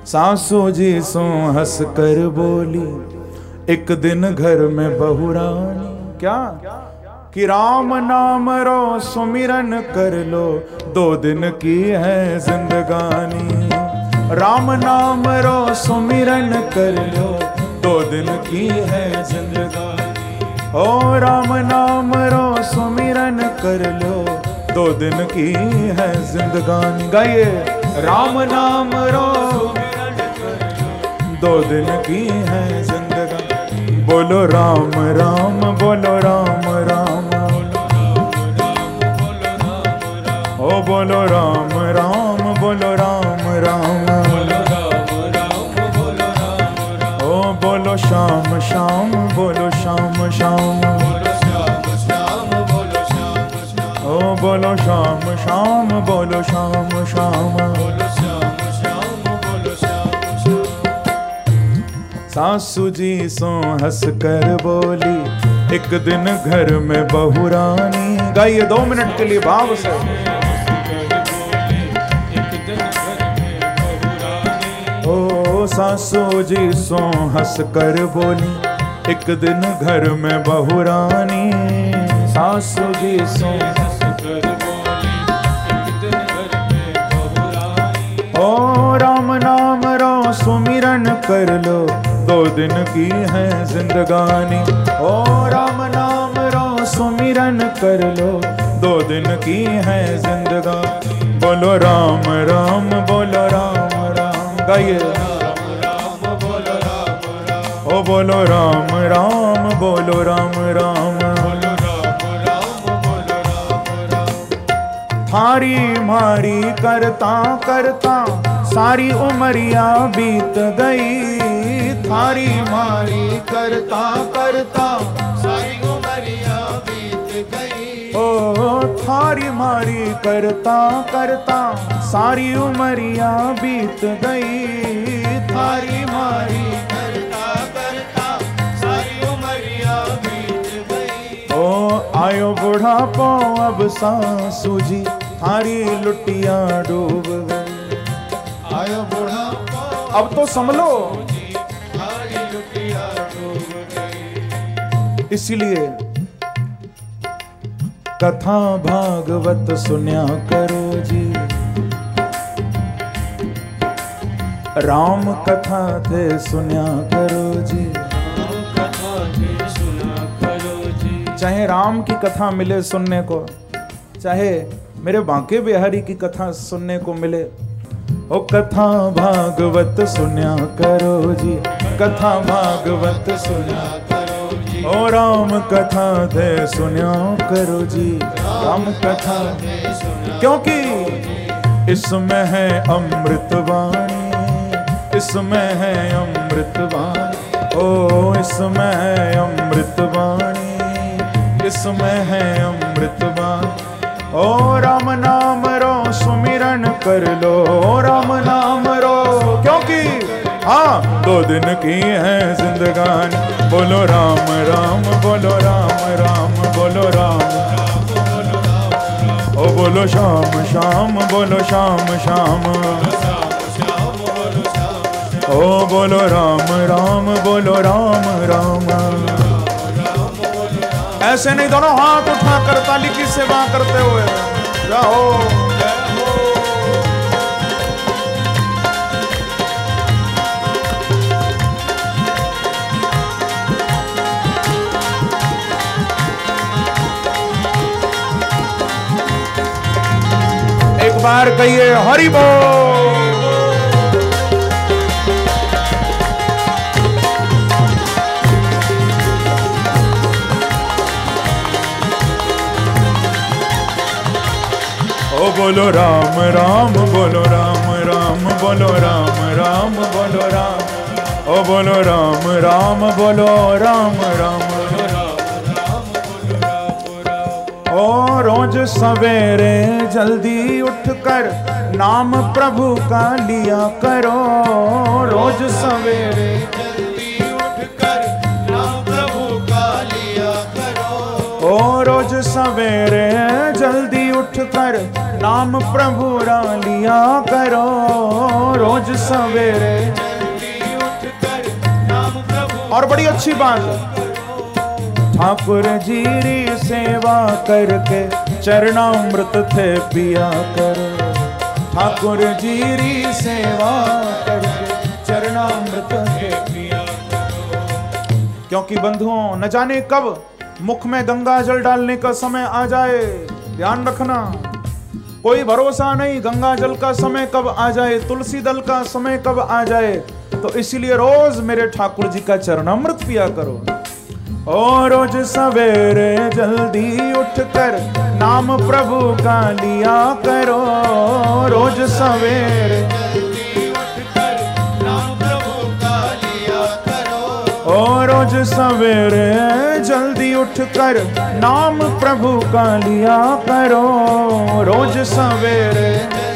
सासू जी सो हंस कर बोली, एक दिन घर में बहू रानी, क्या कि राम नाम रो सुमिरन कर लो, 2 दिन की है जिंदगानी। राम नाम रो सुमिरन कर लो, 2 दिन की है जिंदगानी। ओ राम नाम रो सुमिरन कर लो, 2 दिन की है जिंदगानी। गाइए, राम नाम रो 2 दिन की है जिंदगानी। बोलो राम राम, बोलो राम राम, ओ बोलो राम राम, बोलो राम राम, ओ बोलो श्याम श्याम, बोलो श्याम श्याम, ओ बोलो श्याम श्याम, बोलो श्याम श्याम। सासू जी सो हंस कर बोली, एक दिन घर में बहू रानी। गाइए 2 मिनट के लिए भाव से। ओ सासू जी सो हंस कर बोली, एक दिन घर में बहू रानी। सासू जी सो हंस कर बोली, एक दिन घर में बहू रानी। ओ राम नाम रो सुमिरन कर लो, 2 दिन की है जिंदगानी। ओ राम नाम रो सुमिरन कर लो, 2 दिन की है जिंदगानी। बोलो राम राम, बोलो राम राम। गाइए, ओ बोलो राम राम, बोलो राम राम, थारी मारी करता करता सारी उमरिया बीत गई। थारी मारी करता करता सारी उमरिया बीत गई। ओ थारी मारी करता करता सारी उमरिया बीत गई। थारी मारी करता करता सारी उमरिया बीत गई। ओ आयो बुढ़ापो अब सासू जी, थारी लुटिया डूब गई। आयो बुढ़ापो अब तो संभलो, थारी लुटिया डूब गई। इसलिए कथा भागवत सुन्या करो जी, राम कथा थे सुन्या करो जी। चाहे राम की कथा मिले सुनने को, चाहे मेरे बांके बिहारी की कथा सुनने को मिले, ओ कथा भागवत सुन्या करो जी, कथा भागवत सुन्या करो जी। ओ राम कथा थे सुन्या करो जी, राम कथा थे सुन्या। क्योंकि इसमें है अमृतवाणी, इसमें है अमृतवाणी। ओ इसमें है अमृतवाणी, इसमें है अमृतवाणी। ओ राम नाम रो सुमिरन कर लो, राम नाम रो। क्योंकि हाँ 2 दिन की है जिंदगानी। बोलो राम राम, बोलो राम राम, बोलो राम राम। ओ बोलो श्याम श्याम, बोलो श्याम श्याम। ओ बोलो राम राम, बोलो राम राम। ऐसे नहीं, दोनों हाथ उठा कर ताली की सेवा करते हुए जाओ। एक बार कहिए हरि बोल। ओ बोलो राम राम, बोलो राम राम, बोलो राम राम, बोलो राम। ओ बोलो राम राम, बोलो राम राम। ओ रोज सवेरे जल्दी उठकर नाम प्रभु का लिया करो। रोज सवेरे जल्दी उठकर नाम प्रभु का लिया करो। ओ रोज सवेरे जल्दी उठ उठकर नाम प्रभु रा लिया करो रोज सवेरे। और बड़ी अच्छी बात है, ठाकुर जी री सेवा करके चरणामृत थे पिया करो। ठाकुर जी री सेवा करके चरणामृत थे पिया करो। क्योंकि बंधुओं, न जाने कब मुख में गंगा जल डालने का समय आ जाए, ध्यान रखना, कोई भरोसा नहीं गंगा जल का समय कब आ जाए, तुलसी दल का समय कब आ जाए। तो इसीलिए रोज मेरे ठाकुर जी का चरणामृत पिया करो। और रोज सवेरे जल्दी उठकर नाम प्रभु का लिया करो रोज सवेरे नाम प्रभु का लिया करो। और रोज सवेरे जल्दी उठकर नाम प्रभु का लिया करो रोज सवेरे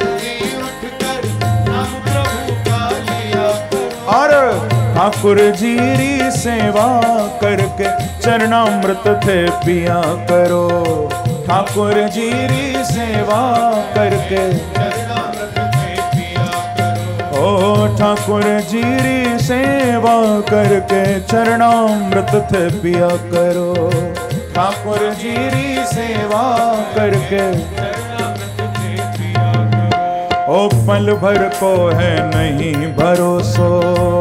नाम प्रभु का लिया करो। और ठाकुर जी री सेवा करके चरणामृत थे पिया करो। ठाकुर जी री सेवा करके चरणामृत थे पिया करो। ओ ठाकुर जी री सेवा करके चरणामृत थे पिया करो। ठाकुर जी री सेवा करके चरणामृत थे पिया करो। ओ पल भर को है नहीं भरोसो,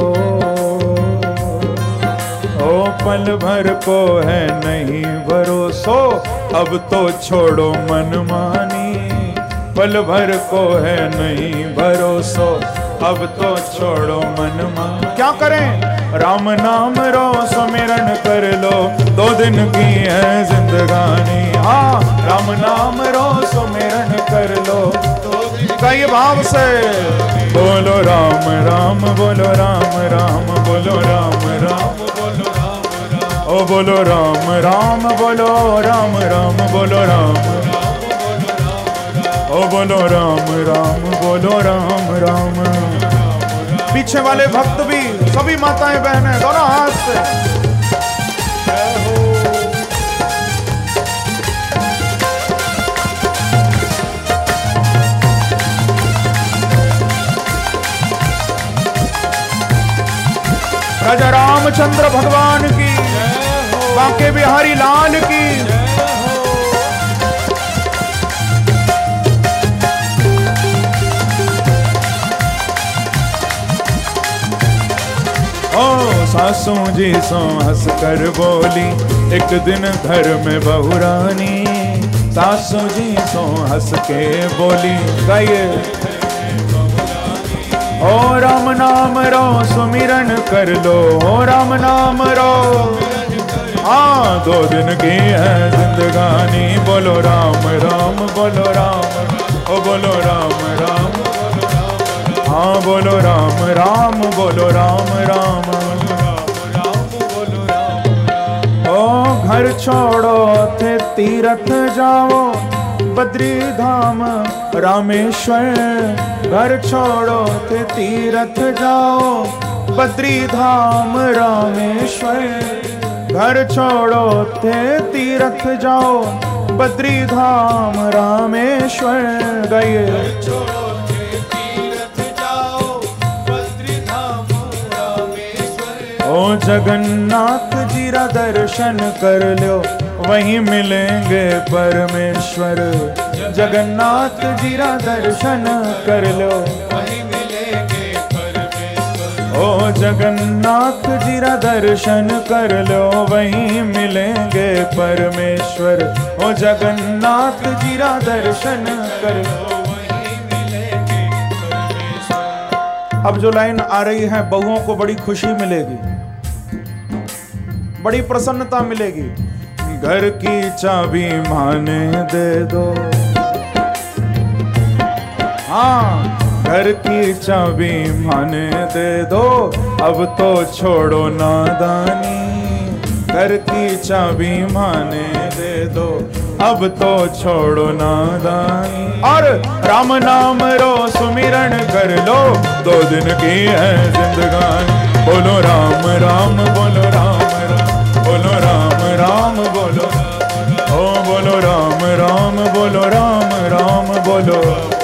ओ पल भर को है नहीं भरोसो, अब तो छोड़ो मनमानी। पल भर को है नहीं भरोसो, अब तो छोड़ो मनमानी। क्या करें? राम नाम रो सुमिरन कर लो, 2 दिन की है जिंदगानी। हाँ, राम नाम रो सुमिरन कर लो, कई भाव से बोलो राम राम, बोलो राम राम, बोलो राम राम, ओ बोलो राम राम, बोलो राम राम, बोलो राम राम, ओ बोलो राम राम, बोलो राम राम। पीछे वाले भक्त भी, सभी माताएं बहनें दोनों हाथ से राजा रामचंद्र भगवान की, बांके बिहारी लाल की। ओ सासू जी सो हंस कर बोली एक दिन घर में बहुरानी। सासू जी सो हंस के बोली, गाइए। ओ राम नाम रो सुमिरन कर लो, ओ राम नाम रो। हाँ, 2 दिन की है जिंदगानी, बोलो राम राम, बोलो राम, ओ बोलो राम राम। हाँ, बोलो राम राम, बोलो राम राम, बोलो राम। ओ घर छोड़ो थे तीरथ जाओ, बद्री धाम रामेश्वर। घर छोड़ो थे तीरथ जाओ, बद्री धाम रामेश्वर। घर छोड़ो थे तीरथ जाओ, बद्री धाम रामेश्वर। गए ओ जगन्नाथ जी रा दर्शन कर लो, वहीं मिलेंगे परमेश्वर। जगन्नाथ जी रा दर्शन कर लो, वहीं मिलेंगे परमेश्वर। ओ जगन्नाथ जी रा दर्शन कर लो, वहीं मिलेंगे परमेश्वर। ओ जगन्नाथ जी रा दर्शन कर लो, वहीं मिलेंगे परमेश्वर। अब जो लाइन आ रही है, बहुओं को बड़ी खुशी मिलेगी, बड़ी प्रसन्नता मिलेगी। घर की चाबी माने दे दो, हाँ, घर की चाबी माने दे दो, अब तो छोड़ो नादानी। घर की चाबी माने दे दो, अब तो छोड़ो नादानी। और राम नाम रो सुमिरन कर लो, 2 दिन की है जिंदगानी। बोलो राम राम, बोलो राम राम, बोलो राम राम, बोलो ओ बोलो राम राम, बोलो राम राम। बोलो,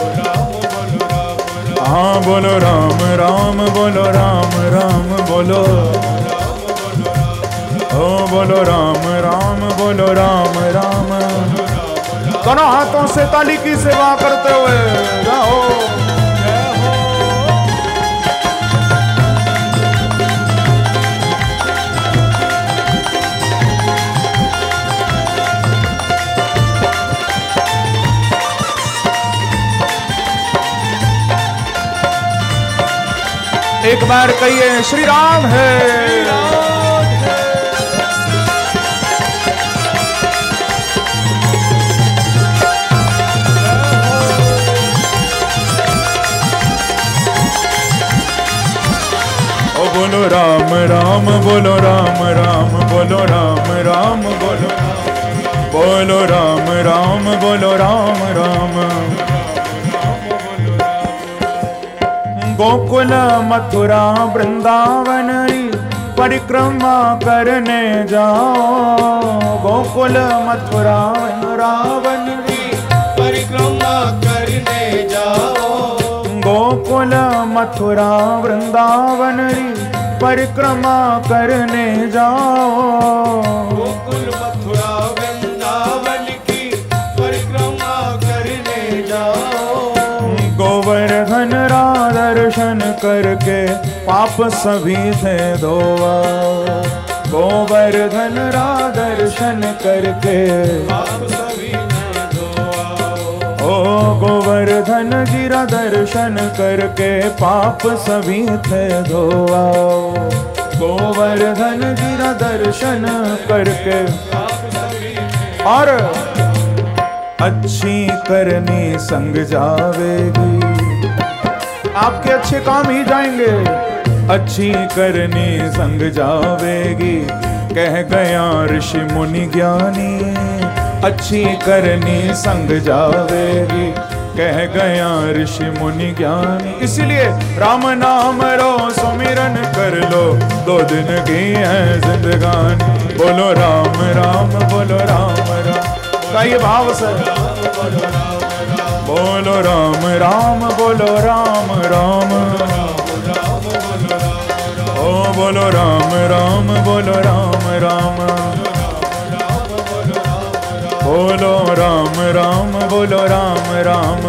हाँ बोलो राम राम बोलो, राम राम बोलो, ओ बोलो राम राम बोलो, राम राम। दोनों हाथों से ताली की सेवा करते हुए जाओ। एक बार कहिए श्री राम है, ओ बोलो राम राम बोलो, राम राम बोलो, राम राम बोलो, बोलो राम राम बोलो, राम राम। गोकुल मथुरा वृंदावन परिक्रमा करने जाओ, गोकुल मथुरा वृंदावन परिक्रमा करने जाओ, गोकुल मथुरा वृंदावन परिक्रमा करने जाओ, गोकुल मथुरा वृंदावन की परिक्रमा करने जाओ। गोवर्धन दर्शन करके पाप सभी थे धोआ, गोवर्धन दर्शन करके पाप सभी थे धोआ, ओ गोवर्धन गिरा दर्शन करके पाप सभी थे धोआ, गोवर्धन गिरा दर्शन करके पाप सभी थे। और अच्छी करनी संग जावेगी, आपके अच्छे काम ही जाएंगे, अच्छी करनी संग जावेगी, कह गया ऋषि मुनि ज्ञानी, अच्छी करनी संग जावेगी, कह गया ऋषि मुनि ज्ञानी। इसलिए राम नाम रो सुमिरन कर लो, 2 दिन की है जिंदगानी, बोलो राम राम बोलो, राम राम का ये भाव से बोलो राम राम बोलो, राम राम, ओ बोलो राम राम बोलो, राम राम, बोलो राम राम बोलो, राम राम।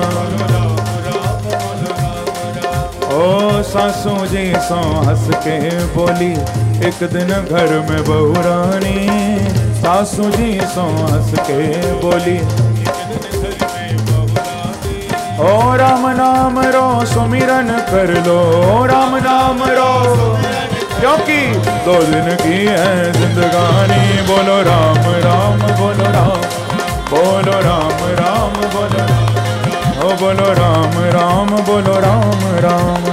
ओ सासू जी सो हंस के बोली, एक दिन घर में बहू रानी, सासू जी सो हंस के बोली, ओ राम नाम रो सुमिरन कर लो, राम नाम रो, क्योंकि 2 दिन की है जिंदगानी, बोलो राम राम बोलो, राम बोलो, राम राम बोलो, ओ बोलो राम राम बोलो, राम राम।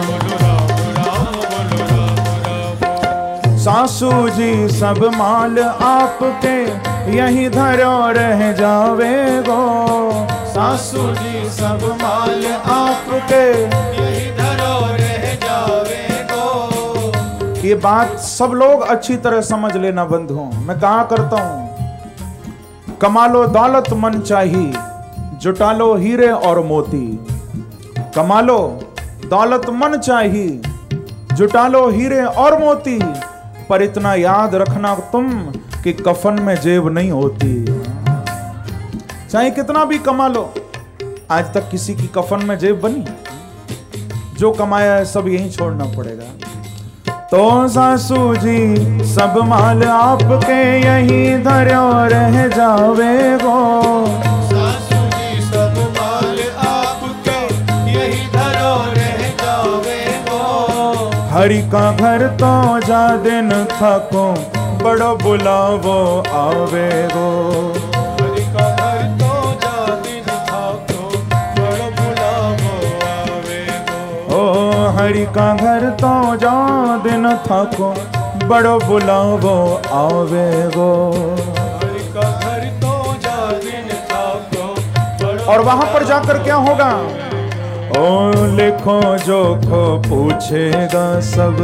सासू जी सब माल आपके यही धरो रह जावेगो, सासू जी सब माल आपके यही धरो रह जावेगो। ये बात सब लोग अच्छी तरह समझ लेना बंधुओं, मैं कहा करता हूं, कमा लो दौलत मन चाहिए, जुटा लो हीरे और मोती, कमा लो दौलत मन चाहिए, जुटा लो हीरे और मोती, पर इतना याद रखना तुम कि कफन में जेब नहीं होती। चाहे कितना भी कमा लो, आज तक किसी की कफन में जेब बनी? जो कमाया है सब यहीं छोड़ना पड़ेगा। तो सासू जी सब माल आपके यहीं धरो रह जावेगो, सासू जी सब माल आपके यही धरो रह जावेगो। हरि का घर तो जा दिन थको, बड़ो बुलावो आवेगो, हरि का घर तो जा दिन थको, बड़ो बुलावो आवेगो। ओ हरि का घर तो जा दिन थको, बड़ो बुलावो आवेगो। हरि का घर तो जा दिन थको, बड़ो और वहां पर जाकर क्या होगा? ओ लिखो जोखो पूछेगा सब,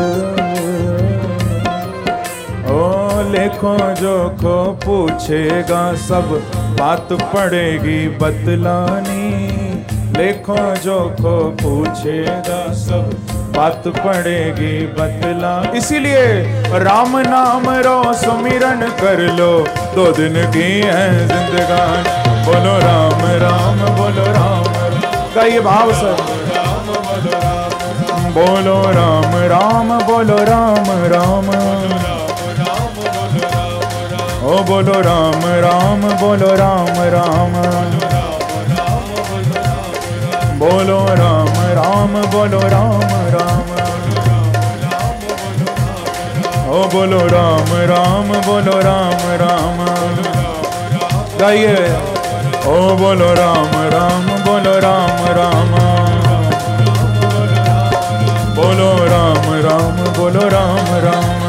ओ लिखो जोखो पूछेगा सब, बात पड़ेगी बतलानी, लेखो जोखो पूछेगा सब, बात पड़ेगी बतला। इसीलिए राम नाम रो सुमिरन कर लो, 2 दिन की है जिंदगानी। बोलो राम राम बोलो राम, का ये भाव सर। बोलो राम राम बोलो राम राम, ओ बोलो राम राम बोलो राम राम, बोलो राम राम बोलो राम राम, ओ बोलो राम राम बोलो राम राम। गाइए, ओ बोलो राम राम बोलो राम राम, बोलो राम राम बोलो राम राम,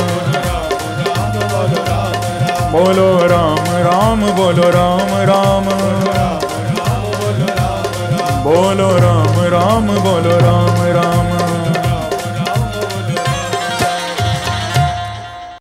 बोलो राम राम बोलो राम राम, बोलो राम राम बोलो राम राम।